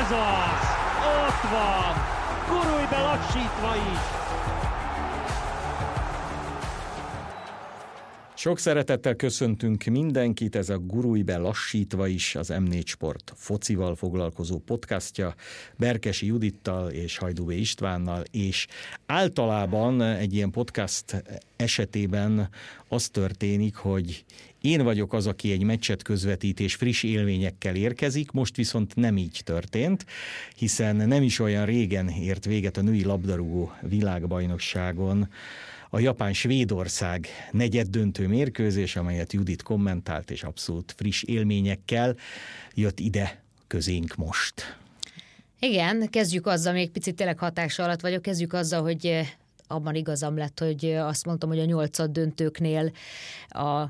Ez az! Ott van! Gurulj be lassítva is! Sok szeretettel köszöntünk mindenkit, ez a Gurulj be lassítva is, az M4 Sport focival foglalkozó podcastja Berkesi Judittal és Hajdú B. Istvánnal, és általában egy ilyen podcast esetében az történik, hogy én vagyok az, aki egy meccset közvetít és friss élményekkel érkezik, most viszont nem így történt, hiszen nem is olyan régen ért véget a női labdarúgó világbajnokságon a Japán-Svédország negyeddöntő mérkőzés, amelyet Judit kommentált, és abszolút friss élményekkel jött ide közénk most. Igen, kezdjük azzal, még picit tényleg hatása alatt vagyok, kezdjük azzal, hogy abban igazam lett, hogy azt mondtam, hogy a 8. döntőknél a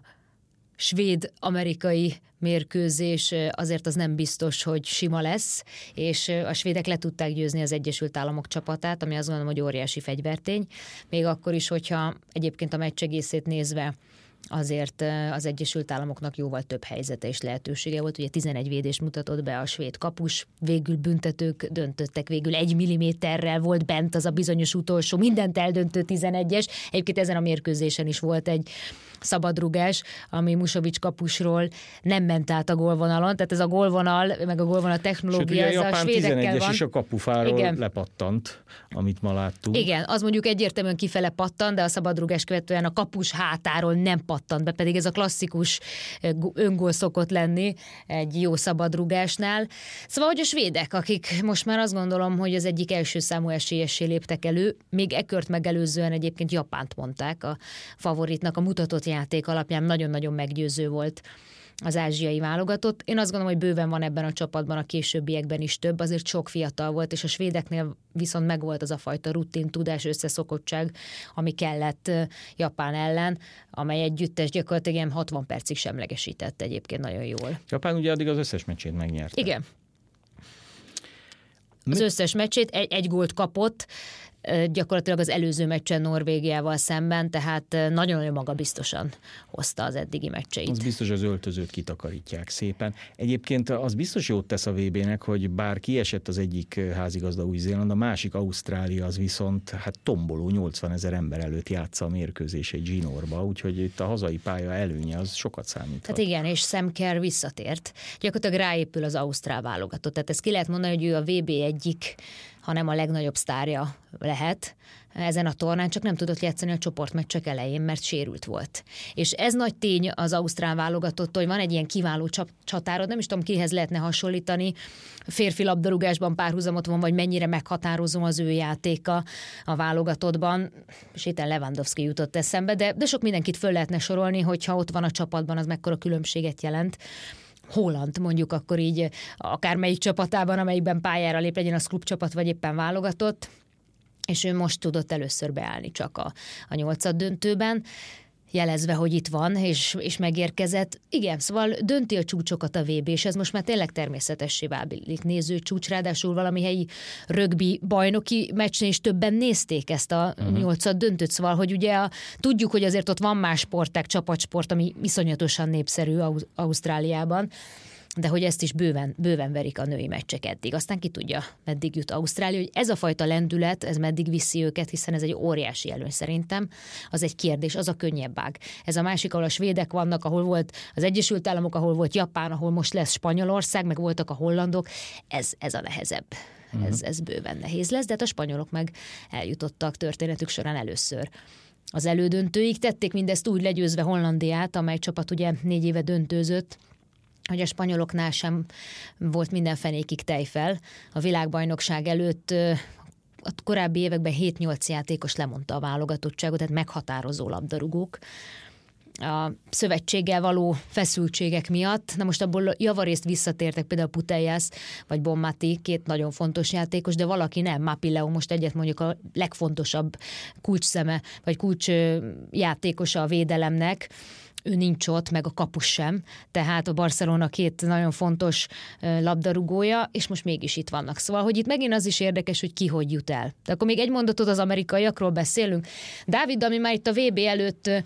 svéd-amerikai mérkőzés azért az nem biztos, hogy sima lesz, és a svédek le tudták győzni az Egyesült Államok csapatát, ami azt gondolom, hogy óriási fegyvertény. Még akkor is, hogyha egyébként a meccs egészét nézve azért az Egyesült Államoknak jóval több helyzete és lehetősége volt. Ugye 11 védést mutatott be a svéd kapus, végül büntetők döntöttek, végül 1 milliméterrel volt bent az a bizonyos utolsó, mindent eldöntő 11-es. Egyébként ezen a mérkőzésen is volt egy szabadrugás, ami Musovics kapusról nem ment át a gólvonalon, tehát ez a gólvonal, meg a gólvonal technológia, ez a svédekkel van. És a kapufáról igen. Lepattant, amit ma láttuk. Igen, az mondjuk egyértelműen kifele pattant, de a szabadrugás követően a kapus hátáról nem pattant be, pedig ez a klasszikus öngól szokott lenni egy jó szabadrugásnál. Szóval, hogy a svédek, akik most már azt gondolom, hogy az egyik első számú esélyessé léptek elő, még kört megelőzően egyébként Japánt mondták a favoritnak, a mutatott játék alapján nagyon-nagyon meggyőző volt az ázsiai válogatott. Én azt gondolom, hogy bőven van ebben a csapatban a későbbiekben is több, azért sok fiatal volt, és a svédeknél viszont megvolt az a fajta rutin, tudás, összeszokottság, ami kellett Japán ellen, amely együttes gyakorlatilag 60 percig semlegesített egyébként nagyon jól. Japán ugye addig az összes meccsét megnyerte. Igen. Az összes meccsét, egy gólt kapott, gyakorlatilag az előző meccsen Norvégiával szemben, tehát nagyon-nagyon magabiztosan hozta az eddigi meccseit. Az biztos, az öltözőt kitakarítják szépen. Egyébként az biztos jót tesz a VB-nek, hogy bár kiesett az egyik házigazda Új-Zéland, a másik Ausztrália az viszont hát tomboló 80 000 ember előtt játsza a mérkőzés egy zsinórba, úgyhogy itt a hazai pálya előnye az sokat számít. Hát igen, és Sam Kerr visszatért. Gyakorlatilag ráépül az ausztrál válogatott. Tehát ezt ki lehet mondani, hogy ő a VB egyik, hanem a legnagyobb sztárja lehet ezen a tornán, csak nem tudott játszani a csoportmeccsek elején, mert sérült volt. És ez nagy tény az ausztrál válogatott, hogy van egy ilyen kiváló csatárod, nem is tudom, kihez lehetne hasonlítani, férfi labdarúgásban párhuzamot van, vagy mennyire meghatározó az ő játéka a válogatottban, és itt Lewandowski jutott eszembe, de sok mindenkit föl lehetne sorolni, hogyha ott van a csapatban, az mekkora különbséget jelent. Holland mondjuk akkor így akármelyik csapatában, amelyikben pályára lép, legyen az klubcsapat, vagy éppen válogatott, és ő most tudott először beállni csak a 8. döntőben, jelezve, hogy itt van, és megérkezett. Igen, szóval dönti a csúcsokat a VB, és ez most már tényleg természetessé válik néző csúcs, ráadásul valami helyi rögbi bajnoki meccsnél is többen nézték ezt a 8. döntőt, szóval, hogy ugye tudjuk, hogy azért ott van más sportág, csapatsport, ami iszonyatosan népszerű Ausztráliában, de hogy ezt is bőven verik a női meccsek eddig. Aztán ki tudja, meddig jut Ausztrália, hogy ez a fajta lendület, ez meddig viszi őket, hiszen ez egy óriási előny szerintem. Az egy kérdés, az a könnyebb ág. Ez a másik, ahol a svédek vannak, ahol volt az Egyesült Államok, ahol volt Japán, ahol most lesz Spanyolország, meg voltak a hollandok, ez a nehezebb. Ez bőven nehéz lesz, de hát a spanyolok meg eljutottak történetük során először az elődöntőig. Tették mindezt úgy legyőzve Hollandiát, amely csapat ugye 4 éve döntőzött, hogy a spanyoloknál sem volt minden fenékig tejfel. A világbajnokság előtt a korábbi években 7-8 játékos lemondta a válogatottságot, tehát meghatározó labdarúgók. A szövetséggel való feszültségek miatt. Na most abból javarészt visszatértek például Putellas vagy Bonmati, 2 nagyon fontos játékos, de valaki nem. Mapileo most egyet mondjuk a legfontosabb kulcsszeme, vagy kulcs játékosa a védelemnek. Ő nincs ott, meg a kapus sem, tehát a Barcelona 2 nagyon fontos labdarúgója, és most mégis itt vannak. Szóval, hogy itt megint az is érdekes, hogy ki hogy jut el. De akkor még egy mondatot az amerikaiakról beszélünk. Dávid, ami már itt a VB előtt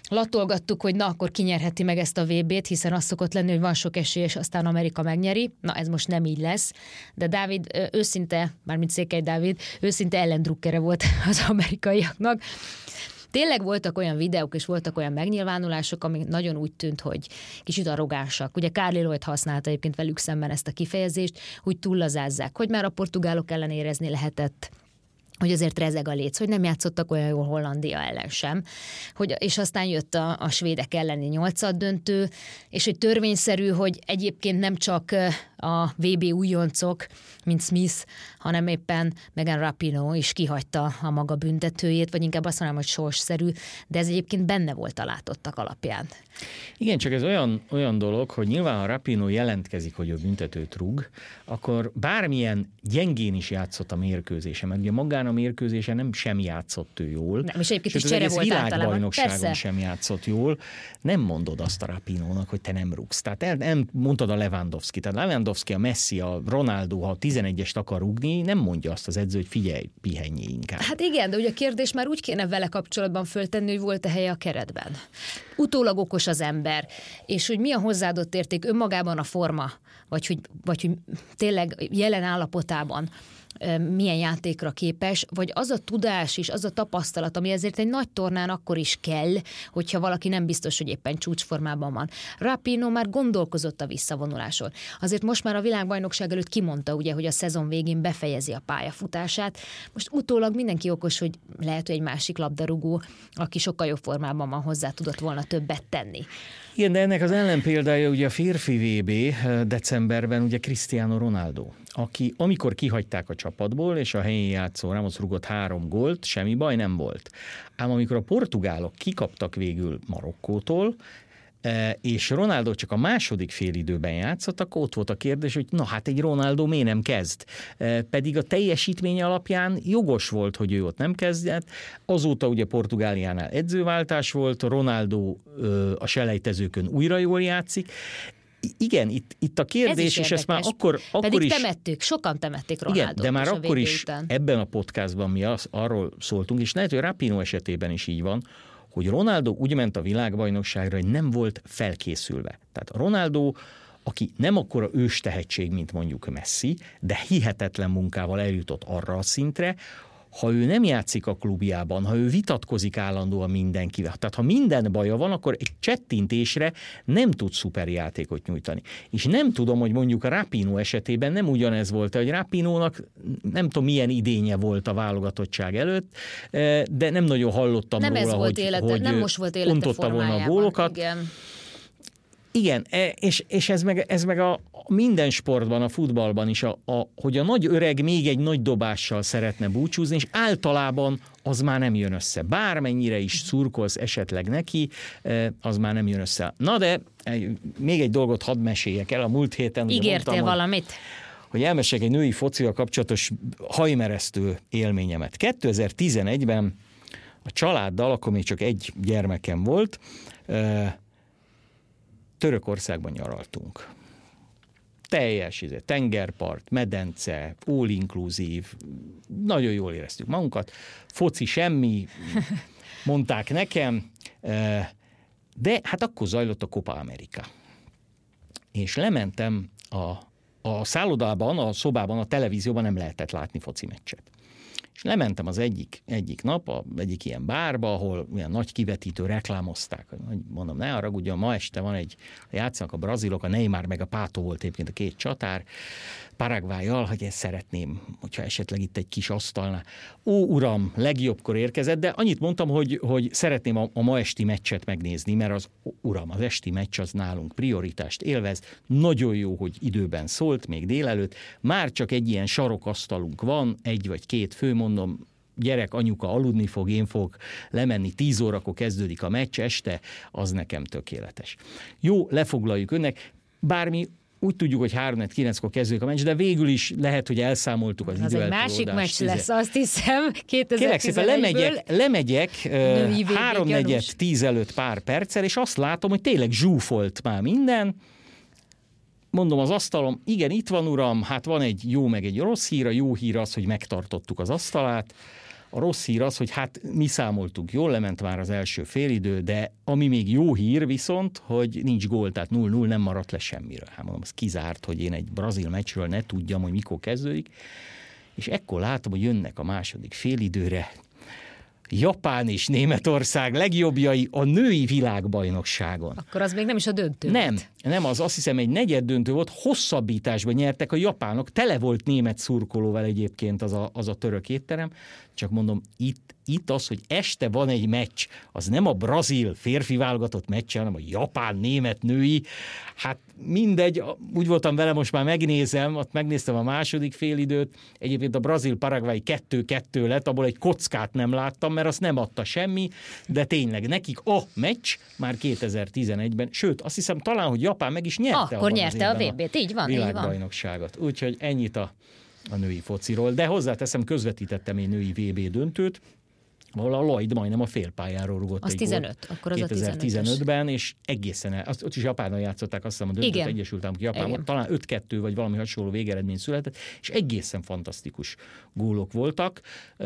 latolgattuk, hogy na, akkor kinyerheti meg ezt a VB-t, hiszen az szokott lenni, hogy van sok esély, és aztán Amerika megnyeri. Na, ez most nem így lesz. De Dávid őszinte, mármint Székely Dávid, őszinte ellendrukkere volt az amerikaiaknak. Tényleg voltak olyan videók, és voltak olyan megnyilvánulások, amik nagyon úgy tűnt, hogy kicsit arrogánsak. Ugye Carli Lloyd használta egyébként velük szemben ezt a kifejezést, hogy túllazázzák, hogy már a portugálok ellen érezni lehetett, hogy azért rezeg a léc, hogy nem játszottak olyan jól Hollandia ellen sem, és aztán jött a svédek elleni 8. döntő, és hogy törvényszerű, hogy egyébként nem csak a VB újoncok, mint Smith, hanem éppen Megan Rapinoe is kihagyta a maga büntetőjét, vagy inkább azt mondanám, hogy sorsszerű, de ez egyébként benne volt a látottak alapján. Igen, csak ez olyan dolog, hogy nyilván ha Rapinoe jelentkezik, hogy ő büntetőt rúg, akkor bármilyen gyengén is játszott a mérkőzésen, mert ugye magán a mérkőzésen nem sem játszott ő jól. Nem, és egyébként is csere volt általában. Világbajnokságon sem játszott jól. Nem mondod azt a Rapinoe-nak, hogy te nem rúgsz. Tehát nem mondtad a Lewandowski. Tehát Lewandowski, a Messi, a Ronaldo, ha 11-est akar rúgni, nem mondja azt az edző, hogy figyelj, pihenjél inkább. Hát igen, de ugye a kérdés már úgy kéne vele kapcsolatban föltenni, hogy volt-e helye a keretben. Utólag okos az ember, és hogy mi a hozzáadott érték önmagában a forma, vagy hogy tényleg jelen állapotában milyen játékra képes, vagy az a tudás és az a tapasztalat, ami ezért egy nagy tornán akkor is kell, hogyha valaki nem biztos, hogy éppen csúcsformában van. Rapinoe már gondolkozott a visszavonuláson. Azért most már a világbajnokság előtt kimondta, ugye, hogy a szezon végén befejezi a pályafutását. Most utólag mindenki okos, hogy lehet, hogy egy másik labdarúgó, aki sokkal jobb formában van, hozzá tudott volna többet tenni. Igen, de ennek az ellenpéldája ugye a férfi VB decemberben ugye Cristiano Ronaldo, aki amikor kihagyták a csapatból, és a helyén játszó Ramos rúgott 3 gólt, semmi baj nem volt. Ám amikor a portugálok kikaptak végül Marokkótól, és Ronaldo csak a második félidőben játszott, akkor ott volt a kérdés, hogy na hát egy Ronaldo miért nem kezd? Pedig a teljesítmény alapján jogos volt, hogy ő ott nem kezdett. Azóta ugye Portugáliánál edzőváltás volt, Ronaldo a selejtezőkön újra jól játszik. Igen, itt a kérdés, és ezt már akkor pedig is... temettük, sokan temették Ronaldót. Igen, de már akkor is ebben a podcastban mi arról szóltunk, és lehet, hogy Rapinoe esetében is így van, hogy Ronaldo úgy ment a világbajnokságra, hogy nem volt felkészülve. Tehát Ronaldo, aki nem akkora őstehetség, mint mondjuk Messi, de hihetetlen munkával eljutott arra a szintre, ha ő nem játszik a klubjában, ha ő vitatkozik állandóan mindenkivel, tehát ha minden baja van, akkor egy csettintésre nem tud szuperjátékot nyújtani. És nem tudom, hogy mondjuk a Rapinoe esetében nem ugyanez volt, hogy Rapinoe-nak nem tudom milyen idénye volt a válogatottság előtt, de nem nagyon hallottam nem róla, hogy nem most volt élete ontotta volna a gólokat. Igen, és ez meg a minden sportban, a futballban is, hogy a nagy öreg még egy nagy dobással szeretne búcsúzni, és általában az már nem jön össze. Bármennyire is szurkolsz esetleg neki, az már nem jön össze. Na de még egy dolgot hadd meséljek el. A múlt héten ígértél valamit? Hogy elmeséljek egy női focival kapcsolatos hajmeresztő élményemet. 2011-ben a családdal, akkor még csak egy gyermekem volt, Törökországban nyaraltunk. Teljes tengerpart, medence, all inclusive, nagyon jól éreztük magunkat, foci semmi, mondták nekem, de hát akkor zajlott a Copa America. És lementem a szállodában, a szobában, a televízióban nem lehetett látni foci meccset. És lementem az egyik nap, egyik ilyen bárba, ahol ilyen nagy kivetítő reklámozták. Mondom, ne haragudjon, ma este van játszanak a brazilok, a Neymar meg a Pato volt egyébként a 2 csatár, Paraguayjal, hogy ezt szeretném, hogyha esetleg itt egy kis asztalnál. Ó, uram, legjobbkor érkezett, de annyit mondtam, hogy szeretném a ma esti meccset megnézni, mert az esti meccs az nálunk prioritást élvez. Nagyon jó, hogy időben szólt, még délelőtt. Már csak egy ilyen sarokasztalunk van, 1 vagy 2 fő, mondom, gyerek, anyuka aludni fog, én fogok lemenni, 10 órakor kezdődik a meccs este, az nekem tökéletes. Jó, lefoglaljuk önnek, bármi. Úgy tudjuk, hogy 3-9-kor kezdődik a meccs, de végül is lehet, hogy elszámoltuk az időeltolódást. Az egy másik meccs lesz, azt hiszem, 2011-ből. Kérlek szépen, lemegyek 3-4-10 előtt pár perccel, és azt látom, hogy tényleg zsúfolt már minden. Mondom az asztalom, igen, itt van uram, hát van egy jó meg egy rossz hír, a jó hír az, hogy megtartottuk az asztalát, A rossz hír az, hogy hát mi számoltuk jól, lement már az első félidő, de ami még jó hír viszont, hogy nincs gól, tehát 0-0, nem maradt le semmiről. Hát mondom, az kizárt, hogy én egy brazil meccsről ne tudjam, hogy mikor kezdődik, és ekkor látom, hogy jönnek a második félidőre Japán és Németország legjobbjai a női világbajnokságon. Akkor az még nem is a döntő. Nem, az azt hiszem egy negyeddöntő volt, hosszabbításban nyertek a japánok, tele volt német szurkolóval egyébként az a török étterem, csak mondom, itt az, hogy este van egy meccs, az nem a brazil férfi válogatott meccs, hanem a japán-német női, hát mindegy, úgy voltam vele, most már megnézem, ott megnéztem a második félidőt, egyébként a brazil-paraguay 2-2 lett, abból egy kockát nem láttam, mert azt nem adta semmi, de tényleg nekik a meccs már 2011-ben, sőt, azt hiszem talán, hogy Japán meg is nyerte. Akkor nyerte a VB-t, így van. Világbajnokságot. Úgyhogy ennyit a női fociról, de hozzáteszem, közvetítettem egy női VB döntőt, ahol a Lloyd majdnem a félpályáról rugott az egy 15, akkor az 2015-ben, és egészen, ott is Japánnal játszották, azt hiszem a döntőt Egyesült Államok Japánban, talán 5-2 vagy valami hasonló végeredmény született, és egészen fantasztikus gólok voltak.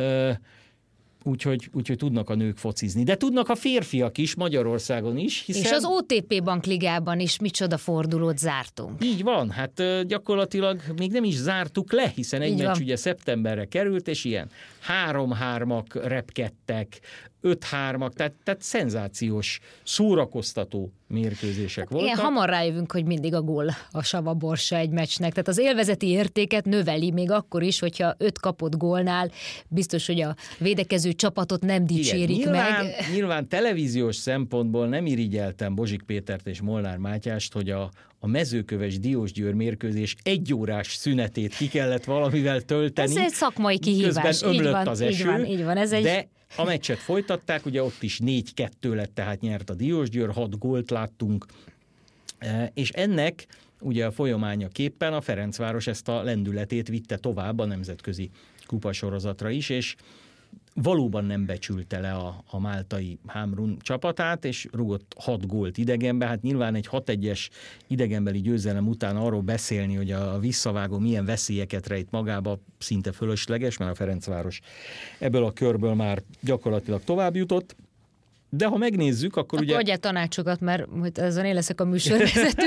Úgyhogy tudnak a nők focizni. De tudnak a férfiak is, Magyarországon is. Hiszen... És az OTP Bankligában is micsoda fordulót zártunk. Így van, hát gyakorlatilag még nem is zártuk le, hiszen egy meccs ugye szeptemberre került, és ilyen 3-3-ak repkedtek, 5-3-ak, tehát szenzációs, szórakoztató mérkőzések voltak. Igen, hamar rájövünk, hogy mindig a gól a savaborsa egy meccsnek. Tehát az élvezeti értéket növeli még akkor is, hogyha 5 kapott gólnál biztos, hogy a védekező csapatot nem dicsérik. Igen, meg. Nyilván televíziós szempontból nem irigyeltem Bozsik Pétert és Molnár Mátyást, hogy a Mezőköves Diósgyőr mérkőzés 1 órás szünetét ki kellett valamivel tölteni. Ez egy szakmai kihívás. Közben ömlött az eső, így van. de a meccset folytatták, ugye ott is 4-2 lett, tehát nyert a Diósgyőr, 6 gólt láttunk, és ennek ugye a folyamányaképpen a Ferencváros ezt a lendületét vitte tovább a nemzetközi kupasorozatra is, és valóban nem becsülte le a máltai Hamrun csapatát, és rúgott 6 gólt idegenbe. Hát nyilván egy 6-1-es idegenbeli győzelem után arról beszélni, hogy a visszavágó milyen veszélyeket rejt magába, szinte fölösleges, mert a Ferencváros ebből a körből már gyakorlatilag tovább jutott. De ha megnézzük, akkor ugye... Adjál tanácsokat, mert ezen én leszek a műsorvezető,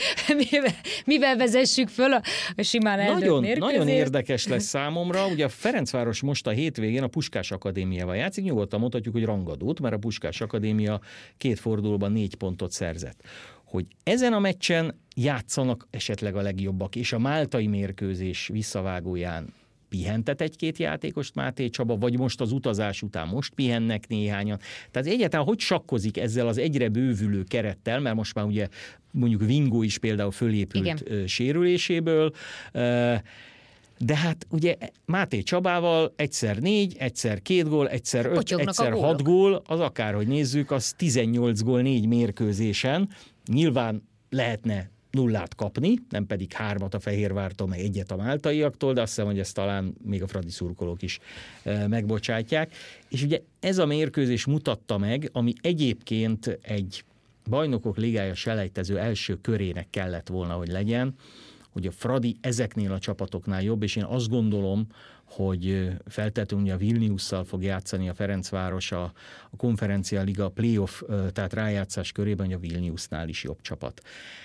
mivel vezessük föl a simán eldőlt mérkőzést. Nagyon érdekes lesz számomra. Ugye a Ferencváros most a hétvégén a Puskás Akadémiával játszik. Nyugodtan mondhatjuk, hogy rangadót, mert a Puskás Akadémia 2 fordulóban 4 pontot szerzett. Hogy ezen a meccsen játszanak esetleg a legjobbak, és a máltai mérkőzés visszavágóján pihentet 1-2 játékost Máté Csaba, vagy most az utazás után most pihennek néhányan. Tehát egyáltalán hogy sakkozik ezzel az egyre bővülő kerettel, mert most már ugye mondjuk Vingó is például fölépült sérüléséből, de hát ugye Máté Csabával egyszer 4, egyszer 2 gól, egyszer 5, egyszer 6 gól, az akárhogy nézzük, az 18 gól 4 mérkőzésen. Nyilván lehetne 0 kapni, nem pedig 3 a Fehérvártól, meg 1 a máltaiaktól, de azt hiszem, hogy ezt talán még a fradi szurkolók is megbocsátják. És ugye ez a mérkőzés mutatta meg, ami egyébként egy bajnokok ligája selejtező első körének kellett volna, hogy legyen, hogy a fradi ezeknél a csapatoknál jobb, és én azt gondolom, hogy feltétlenül a Vilniusszal fog játszani a Ferencváros a Konferencia Liga playoff, tehát rájátszás körében, hogy a Vilniusnál is jobb csapat.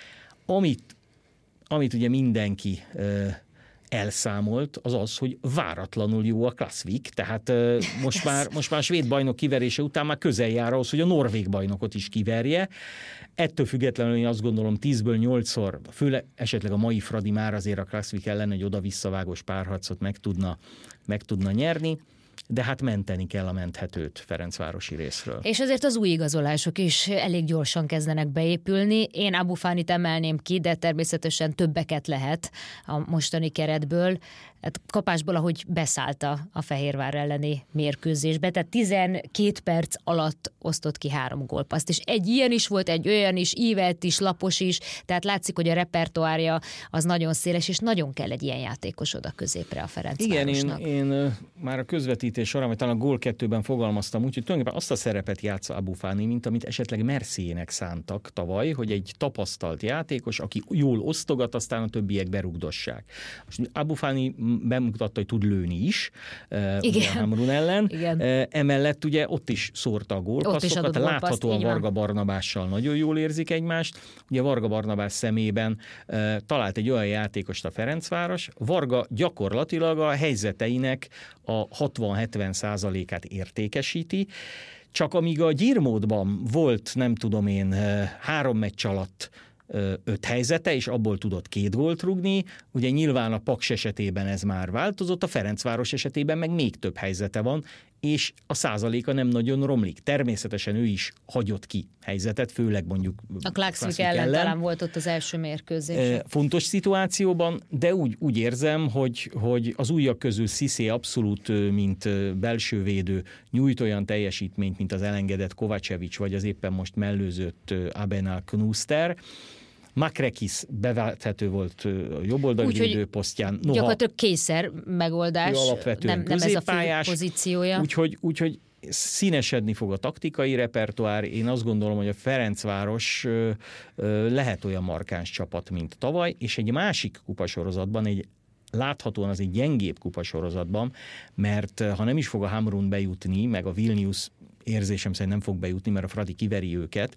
Amit ugye mindenki elszámolt, az az, hogy váratlanul jó a Klassvik, tehát most már a svéd bajnok kiverése után már közel jár ahhoz, hogy a norvég bajnokot is kiverje. Ettől függetlenül én azt gondolom 10-ből 8-szor, főleg esetleg a mai Fradi már azért a Klassvik ellen egy oda-visszavágós párharcot meg tudna nyerni, de hát menteni kell a menthetőt Ferencvárosi részről. És azért az új igazolások is elég gyorsan kezdenek beépülni. Én Abu Fanit emelném ki, de természetesen többeket lehet a mostani keretből. Hát kapásból, ahogy beszállt a Fehérvár elleni mérkőzésbe, tehát 12 perc alatt osztott ki 3 gólpasszt, és egy ilyen is volt, egy olyan is, ívelt is, lapos is, tehát látszik, hogy a repertoárja az nagyon széles, és nagyon kell egy ilyen játékos oda középre a Ferencvárosnak. Igen, én már a közvetítés közvetítés során, vagy talán a Gól 2-ben fogalmaztam úgy, hogy tulajdonképpen azt a szerepet játsza Abu Fani, mint amit esetleg Merciének szántak tavaly, hogy egy tapasztalt játékos, aki jól osztogat, aztán a többiek berugdossák. Most Abu Fani bemutatta, hogy tud lőni is, ugye a Hamrun ellen. Igen. Emellett ugye ott is szórta a gólpasszokat, láthatóan Varga Barnabással nagyon jól érzik egymást. Ugye Varga Barnabás szemében talált egy olyan játékost a Ferencváros, Varga gyakorlatilag a helyzeteinek a 60-70%-át értékesíti, csak amíg a gyírmódban volt, nem tudom én, 3 meccs alatt 5 helyzete, és abból tudott 2 gólt rúgni. Ugye nyilván a Paks esetében ez már változott, a Ferencváros esetében meg még több helyzete van, és a százaléka nem nagyon romlik. Természetesen ő is hagyott ki helyzetet, főleg mondjuk a Klaxvik ellen talán volt ott az első mérkőzés. Fontos szituációban, de úgy érzem, hogy az újak közül Cissé abszolút, mint belső védő, nyújt olyan teljesítményt, mint az elengedett Kovacevic, vagy az éppen most mellőzött Abena Knuster. Makrekis bevethető volt a jobboldali védőposztján. Gyakorlatilag készer megoldás, alapvetően nem ez a fő pozíciója. Úgyhogy színesedni fog a taktikai repertoár. Én azt gondolom, hogy a Ferencváros lehet olyan markáns csapat, mint tavaly, és egy másik kupasorozatban, láthatóan az egy gyengébb kupasorozatban, mert ha nem is fog a Hamrun bejutni, meg a Vilnius érzésem szerint nem fog bejutni, mert a Fradi kiveri őket,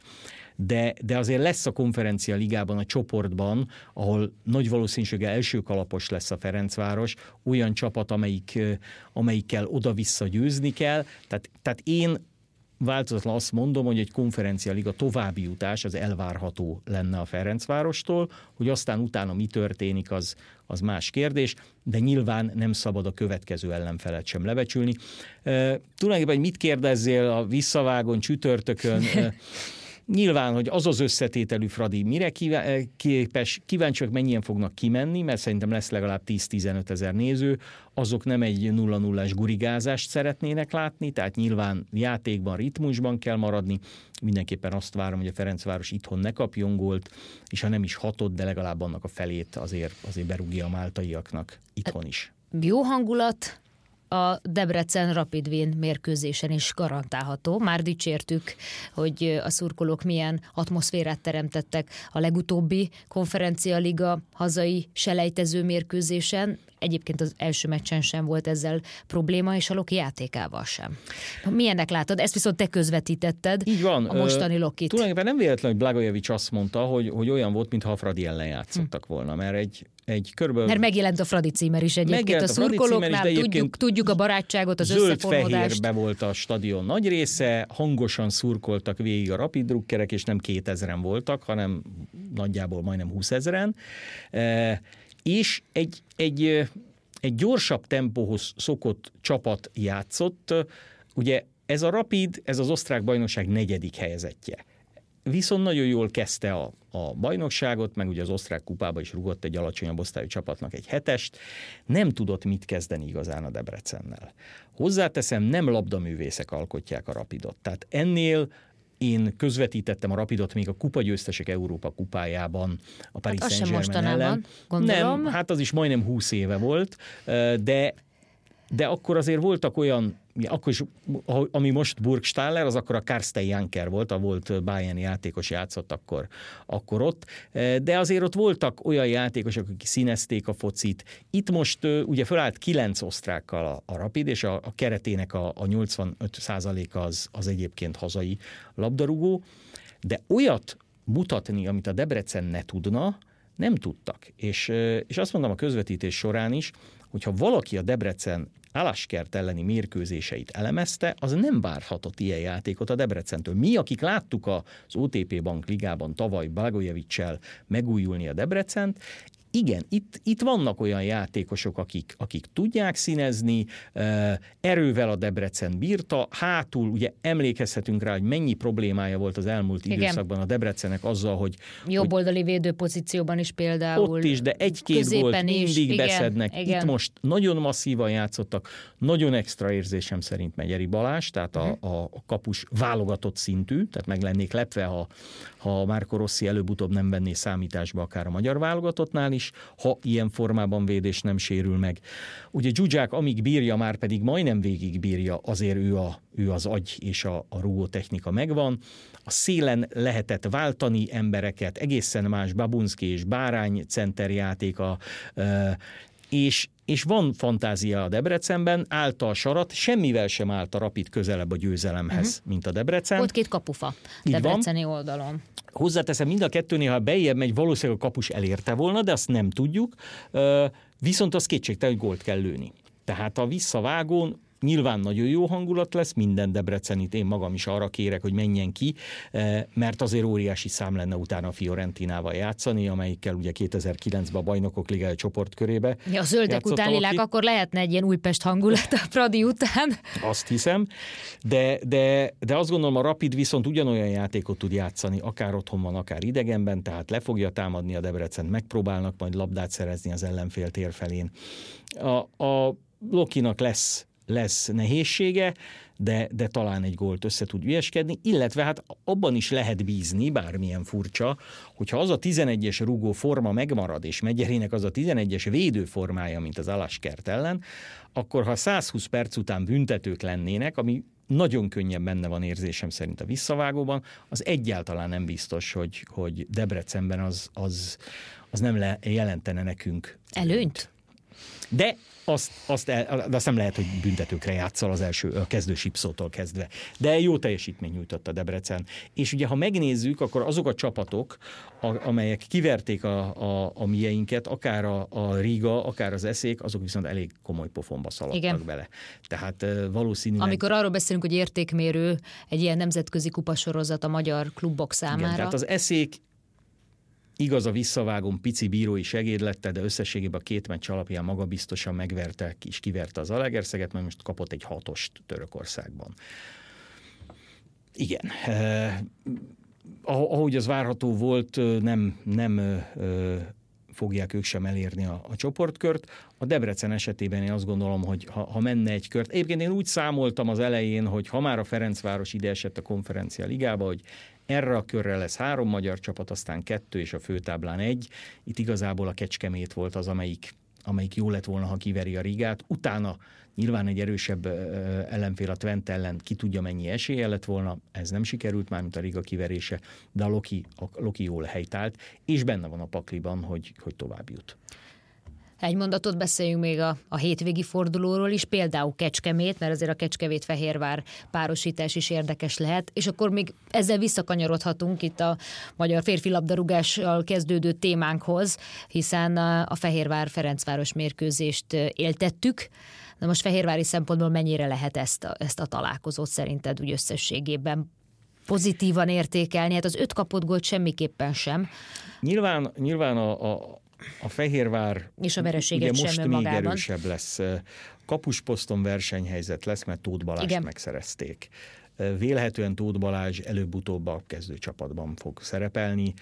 de azért lesz a Konferencia Ligában, a csoportban, ahol nagy valószínűséggel első kalapos lesz a Ferencváros, olyan csapat, amelyikkel oda-vissza győzni kell. Tehát én változatlan azt mondom, hogy egy Konferencia Liga további jutás az elvárható lenne a Ferencvárostól, hogy aztán utána mi történik, az más kérdés, de nyilván nem szabad a következő ellenfelet sem lebecsülni. Tulajdonképpen, hogy mit kérdezzél a visszavágon csütörtökön, nyilván, hogy az összetételű Fradi mire képes, kíváncsiak mennyien fognak kimenni, mert szerintem lesz legalább 10-15 ezer néző, azok nem egy 0-0-ás gurigázást szeretnének látni, tehát nyilván játékban, ritmusban kell maradni. Mindenképpen azt várom, hogy a Ferencváros itthon ne kapjon gólt, és ha nem is 6, de legalább annak a felét azért berúgja a máltaiaknak itthon is. Jó hangulat a Debrecen Rapid Wien mérkőzésen is garantálható. Már dicsértük, hogy a szurkolók milyen atmoszférát teremtettek a legutóbbi Konferencia Liga hazai selejtező mérkőzésen. Egyébként az első meccsen sem volt ezzel probléma, és a Loki játékával sem. Milyennek látod? Ezt viszont te közvetítetted. Így van. A mostani Lokit. Tulajdonképpen nem véletlen, hogy Blagojevic azt mondta, hogy olyan volt, mintha a Fradi ellen játszottak volna, mert Mert megjelent a Fradi címer is egyébként a szurkolóknál, tudjuk a barátságot, az összefonódást. Zöld-fehérbe volt a stadion nagy része, hangosan szurkoltak végig a Rapid drukkerek, és nem 2000-en voltak, hanem nagyjából majdnem 20 000-en. És egy gyorsabb tempóhoz szokott csapat játszott. Ugye ez a Rapid, ez az osztrák bajnokság 4. helyezettje. Viszont nagyon jól kezdte a bajnokságot, meg ugye az osztrák kupába is rugott egy alacsonyabb osztályú csapatnak egy 7-est, nem tudott mit kezdeni igazán a Debrecennel. Hozzáteszem, nem labdaművészek alkotják a Rapidot. Tehát ennél én közvetítettem a Rapidot még a kupagyőztesek Európa kupájában a Paris Saint-Germain ellen. Gondolom. Nem, hát az is majdnem 20 éve volt, de akkor azért voltak olyan, akkor is, ami most Burgstaller, az akkor a Karsten Janker volt, a volt Bayern játékos játszott akkor ott, de azért ott voltak olyan játékosok, akik színezték a focit. Itt most ugye fölállt 9 osztrákkal a Rapid, és a keretének a 85%-a az egyébként hazai labdarúgó, de olyat mutatni, amit a Debrecen ne tudna, nem tudtak. És azt mondom a közvetítés során is, hogyha valaki a Debrecen Alaskert elleni mérkőzéseit elemezte, az nem várhatott ilyen játékot a Debrecentől. Mi, akik láttuk az OTP Bank Ligában tavaly Blagojevic-sel megújulni a Debrecent, igen, itt vannak olyan játékosok, akik tudják színezni, erővel a Debrecen bírta, hátul ugye emlékezhetünk rá, hogy mennyi problémája volt az elmúlt időszakban a Debrecennek azzal, hogy jobboldali védőpozícióban is például. Ott is, de 1-2 gólt mindig beszednek. Igen. Itt most nagyon masszívan játszottak, nagyon extra érzésem szerint Megyeri Balázs, tehát a kapus válogatott szintű, tehát meg lennék lepve, ha Marco Rossi előbb-utóbb nem venné számításba akár a magyar válogatottnál is. is, ha ilyen formában véd és nem sérül meg. Ugye Zsuzsák amíg bírja, már pedig majdnem végig bírja, azért ő az agy és a rúgó technika megvan. A szélen lehetett váltani embereket, egészen más Babunszki és Bárány centerjátéka, és van fantázia a Debrecenben, állt a sarat, semmivel sem állt a Rapid közelebb a győzelemhez, mint a Debrecen. Ott 2 kapufa debreceni oldalon. Hozzáteszem, mind a kettőnél, ha bejjebb megy, valószínűleg a kapus elérte volna, de azt nem tudjuk, viszont az kétségtelen, hogy gólt kell lőni. Tehát a visszavágón nyilván nagyon jó hangulat lesz, minden debrecenit én magam is arra kérek, hogy menjen ki, mert azért óriási szám lenne utána a Fiorentinával játszani, amelyikkel ugye 2009-ben a Bajnokok Ligája csoportkörébe. Ja, a zöldek után lilák, akkor lehetne egy ilyen Újpest hangulat a Fradi után. Azt hiszem, de azt gondolom, a Rapid viszont ugyanolyan játékot tud játszani, akár otthon van, akár idegenben, tehát le fogja támadni a Debrecent, megpróbálnak majd labdát szerezni az ellenfél tér felén. A Lokinak lesz nehézsége, de talán egy gólt össze tud ügyeskedni, illetve hát abban is lehet bízni, bármilyen furcsa, hogyha az a 11-es rugó forma megmarad, és Megyerének az a 11-es védő formája, mint az Alaskert ellen, akkor ha 120 perc után büntetők lennének, ami nagyon könnyen benne van érzésem szerint a visszavágóban, az egyáltalán nem biztos, hogy Debrecenben az nem jelentene nekünk előnyt. De azt nem lehet, hogy büntetőkre játszol a kezdő Sipszótól kezdve. De jó teljesítmény nyújtott a Debrecen. És ugye, ha megnézzük, akkor azok a csapatok, amelyek kiverték a mieinket, akár a Riga, akár az Eszék, azok viszont elég komoly pofonba szaladtak bele. Tehát valószínűleg... Amikor arról beszélünk, hogy értékmérő egy ilyen nemzetközi kupasorozat a magyar klubok számára. Igen, tehát az Eszék igaz, a visszavágón pici bírói segédlette, de összességében a 2 meccs alapján magabiztosan megverte és kiverte az Zalaegerszeget, mert most kapott egy 6-ost Törökországban. Igen. Ahogy az várható volt, nem fogják ők sem elérni a csoportkört. A Debrecen esetében én azt gondolom, hogy ha menne egy kört. Egyébként én úgy számoltam az elején, hogy ha már a Ferencváros ide esett a Konferencia Ligába, hogy erre a körre lesz 3 magyar csapat, aztán 2 és a főtáblán 1. Itt igazából a Kecskemét volt az, amelyik jó lett volna, ha kiveri a Rigát. Utána nyilván egy erősebb ellenfél a Twente ellen ki tudja mennyi esélye lett volna. Ez nem sikerült már, mint a Riga kiverése, de a Loki jól helytált, és benne van a pakliban, hogy tovább jut. Egy mondatot beszéljünk még a hétvégi fordulóról is, például Kecskemét, mert azért a Kecskemét-Fehérvár párosítás is érdekes lehet, és akkor még ezzel visszakanyarodhatunk itt a magyar férfi labdarúgással kezdődő témánkhoz, hiszen a Fehérvár-Ferencváros mérkőzést éltettük. Na most fehérvári szempontból mennyire lehet ezt a találkozót szerinted úgy összességében pozitívan értékelni? Hát az 5 kapott gólt semmiképpen sem. Nyilván a Fehérvár és a vereséget most sem még magában. Erősebb lesz. Kapusposzton versenyhelyzet lesz, mert Tóth Balást megszerezték. Vélhetően Tóth Balázs előbb-utóbb a kezdőcsapatban fog szerepelni.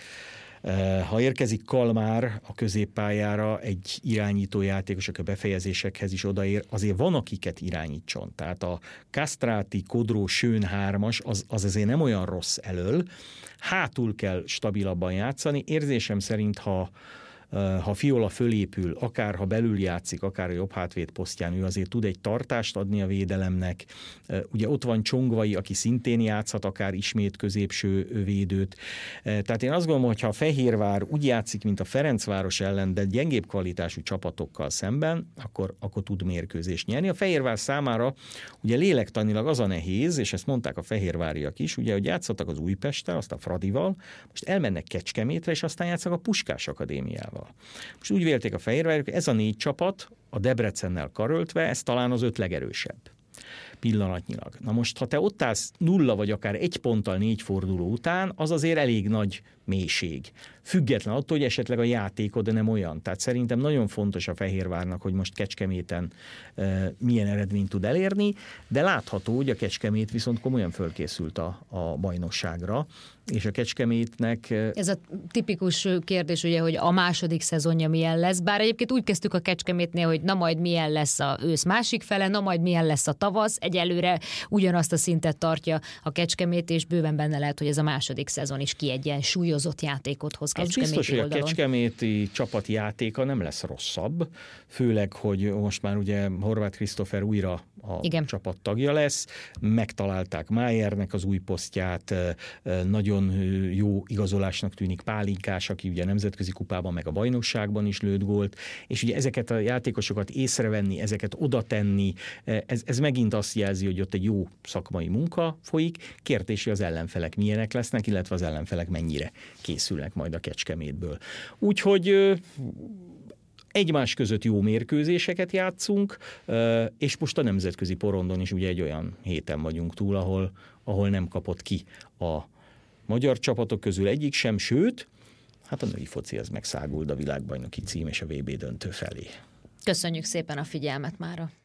Ha érkezik Kalmár a középpályára, egy irányító játékos, aki a befejezésekhez is odaér, azért van, akiket irányítson. Tehát a Kastráti, Kodró, Schön 3-as, az azért nem olyan rossz elől. Hátul kell stabilabban játszani. Érzésem szerint, ha Fiola fölépül, akár ha belül játszik, akár a jobb hátvéd posztján, ő azért tud egy tartást adni a védelemnek. Ugye ott van Csongvai, aki szintén játszhat, akár ismét középső védőt. Tehát én azt gondolom, hogy ha a Fehérvár úgy játszik, mint a Ferencváros ellen, de gyengébb kvalitású csapatokkal szemben, akkor tud mérkőzést nyerni. A Fehérvár számára ugye lélektanilag az a nehéz, és ezt mondták a fehérváriak is, ugye, hogy játszottak az Újpesttel, azt a Fradival, most elmennek Kecskemétre, és aztán játszanak a Puskás Akadémiával. Most úgy vélték a fehérváriak, hogy ez a 4 csapat, a Debrecennel karöltve, ez talán az 5 legerősebb pillanatnyilag. Na most, ha te ott állsz 0 vagy akár 1 ponttal 4 forduló után, az azért elég nagy mélység. Független attól, hogy esetleg a játékod nem olyan. Tehát szerintem nagyon fontos a Fehérvárnak, hogy most Kecskeméten milyen eredményt tud elérni, de látható, hogy a Kecskemét viszont komolyan fölkészült a bajnokságra, és a Kecskemétnek... Ez a tipikus kérdés, ugye, hogy a második szezonja milyen lesz, bár egyébként úgy kezdtük a Kecskemétnél, hogy na majd milyen lesz a ősz másik fele, na majd milyen lesz a tavasz. egyelőre ugyanazt a szintet tartja a Kecskemét, és bőven benne lehet, hogy ez a második szezon is kiegyensúlyozott játékot hoz Kecskeméti biztos, oldalon. hogy a kecskeméti csapat játéka nem lesz rosszabb, főleg, hogy most már ugye Horváth Krisztófer újra a csapat tagja lesz, megtalálták Májernek az új posztját, nagyon jó igazolásnak tűnik Pálinkás, aki ugye a nemzetközi kupában meg a bajnokságban is lőtt gólt, és ugye ezeket a játékosokat észrevenni, ezeket oda tenni, ez megint azt jelzi, hogy ott egy jó szakmai munka folyik, kérdés, hogy az ellenfelek milyenek lesznek, illetve az ellenfelek mennyire készülnek majd a Kecskemétből. Úgyhogy egymás között jó mérkőzéseket játszunk, és most a nemzetközi porondon is ugye egy olyan héten vagyunk túl, ahol nem kapott ki a magyar csapatok közül egyik sem, sőt, hát a női foci az megszáguld a világbajnoki cím és a VB döntő felé. Köszönjük szépen a figyelmet mára!